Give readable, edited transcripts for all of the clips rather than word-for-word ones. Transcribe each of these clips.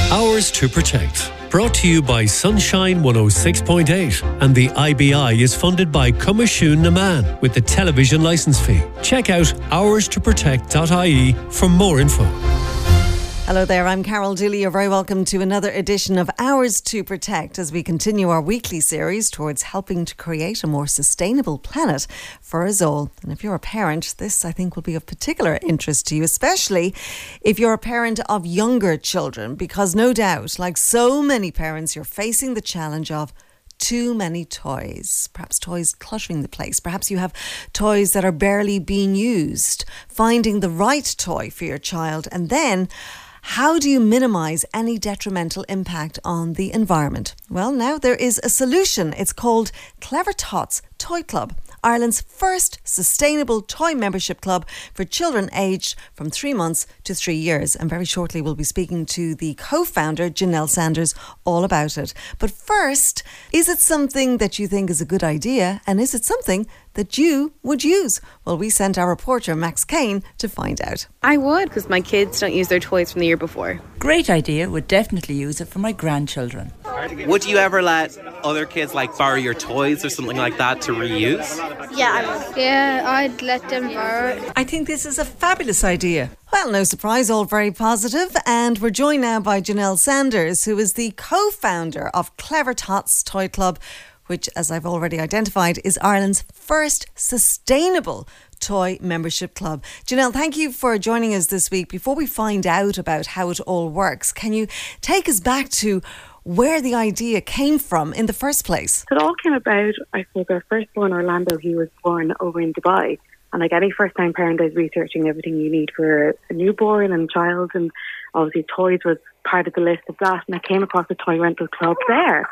Hours to Protect. Brought to you by Sunshine 106.8, and the IBI is funded by Comishún na Man with the television licence fee. Check out hourstoprotect.ie for more info. Hello there, I'm Carol Dooley. You're very welcome to another edition of Hours to Protect as we continue our weekly series towards helping to create a more sustainable planet for us all. And if you're a parent, this I think will be of particular interest to you, especially if you're a parent of younger children, because no doubt, like so many parents, you're facing the challenge of too many toys, perhaps toys cluttering the place. Perhaps you have toys that are barely being used. Finding the right toy for your child, and then how do you minimise any detrimental impact on the environment? Well, now there is a solution. It's called Clever Tots Toy Club, Ireland's first sustainable toy membership club for children aged from 3 months to 3 years. And very shortly we'll be speaking to the co-founder, Janelle Sanders, all about it. But first, is it something that you think is a good idea? And is it something that you would use? Well, we sent our reporter, Max Kane, to find out. I would, because my kids don't use their toys from the year before. Great idea. Would definitely use it for my grandchildren. Would you ever let other kids borrow your toys or something like that to reuse? Yeah, I would. Yeah, I'd let them borrow it. I think this is a fabulous idea. Well, no surprise, all very positive. And we're joined now by Janelle Sanders, who is the co-founder of Clever Tots Toy Club, which, as I've already identified, is Ireland's first sustainable toy membership club. Janelle, thank you for joining us this week. Before we find out about how it all works, can you take us back to where the idea came from in the first place? It all came about, I suppose, our firstborn, Orlando, he was born over in Dubai. And like any first-time parent, I was researching everything you need for a newborn and child. And obviously toys was part of the list of that. And I came across a toy rental club there.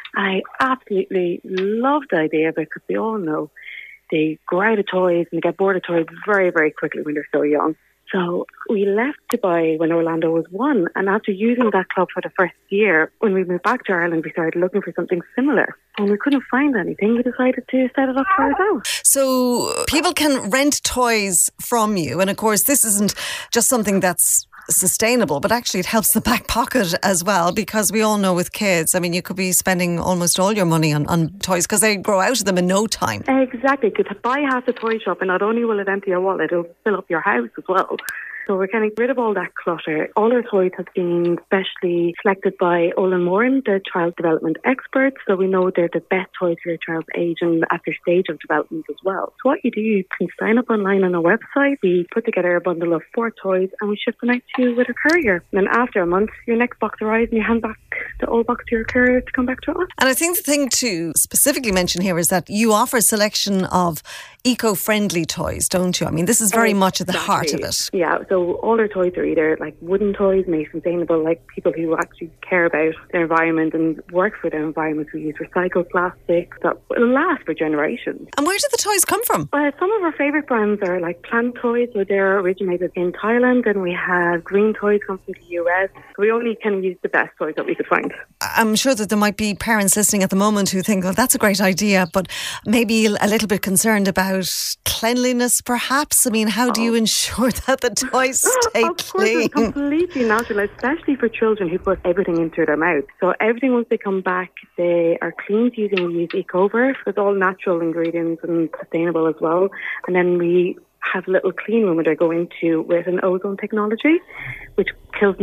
I absolutely love the idea because we all know they grow out of toys and they get bored of toys very, very quickly when they're so young. So we left Dubai when Orlando was 1, and after using that club for the first year, when we moved back to Ireland, we started looking for something similar. And we couldn't find anything. We decided to set it up for ourselves. So people can rent toys from you. And of course, this isn't just something that's sustainable, but actually it helps the back pocket as well, because we all know with kids, I mean, you could be spending almost all your money on toys because they grow out of them in no time. Exactly. You could buy half the toy shop and not only will it empty your wallet, it'll fill up your house as well. So we're getting rid of all that clutter. All our toys have been specially selected by Olin Moran, the child development expert. So we know they're the best toys for your child's age and at their stage of development as well. So what you do, you can sign up online on our website. We put together a bundle of 4 toys and we ship them out to you with a courier. And then after a month, your next box arrives and you hand back the old box to your courier to come back to us. And I think the thing to specifically mention here is that you offer a selection of eco-friendly toys, don't you? I mean, this is very much at the heart of it. Yeah, so all our toys are either like wooden toys made sustainable, like people who actually care about their environment and work for their environment. We use recycled plastic that will last for generations. And where do the toys come from? Some of our favourite brands are like Plant Toys, so they're originated in Thailand, and we have Green Toys come from the US. We only can use the best toys that we could find. I'm sure that there might be parents listening at the moment who think, well, that's a great idea, but maybe a little bit concerned about cleanliness, perhaps. I mean, how do you ensure that the toys stay of course, clean? It's completely natural, especially for children who put everything into their mouth. So everything, once they come back, they are cleaned using, we use Ecover. It's all natural ingredients and sustainable as well. And then we have a little clean room where they go into with an ozone technology, which kills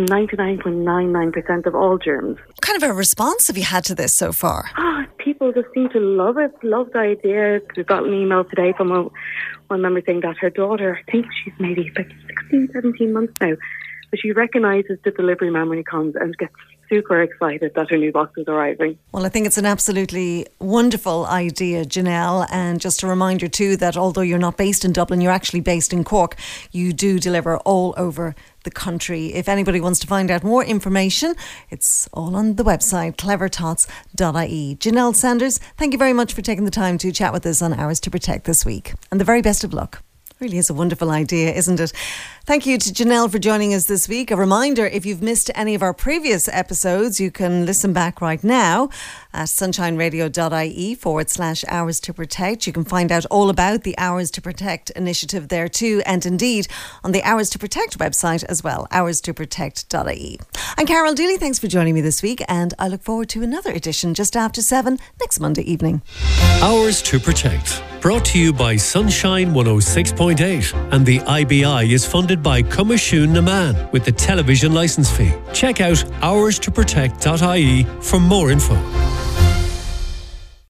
99.99% of all germs. What kind of a response have you had to this so far? People just seem to love it, love the idea. We got an email today from one member saying that her daughter, I think she's maybe like 16, 17 months now, but she recognises the delivery man when he comes and gets super excited that her new box is arriving. Well, I think it's an absolutely wonderful idea, Janelle. And just a reminder too that although you're not based in Dublin, you're actually based in Cork. You do deliver all over the country. If anybody wants to find out more information, it's all on the website clevertots.ie. Janelle Sanders, thank you very much for taking the time to chat with us on Hours to Protect this week. And the very best of luck. Really is a wonderful idea, isn't it? Thank you to Janelle for joining us this week. A reminder, if you've missed any of our previous episodes, you can listen back right now at sunshineradio.ie/Hours to Protect. You can find out all about the Hours to Protect initiative there too, and indeed on the Hours to Protect website as well, hourstoprotect.ie. I'm Carol Dooley. Thanks for joining me this week, and I look forward to another edition just after 7 next Monday evening. Hours to Protect, brought to you by Sunshine 106.8, and the IBI is funded by Comashún na Man with the television licence fee. Check out hourstoprotect.ie for more info.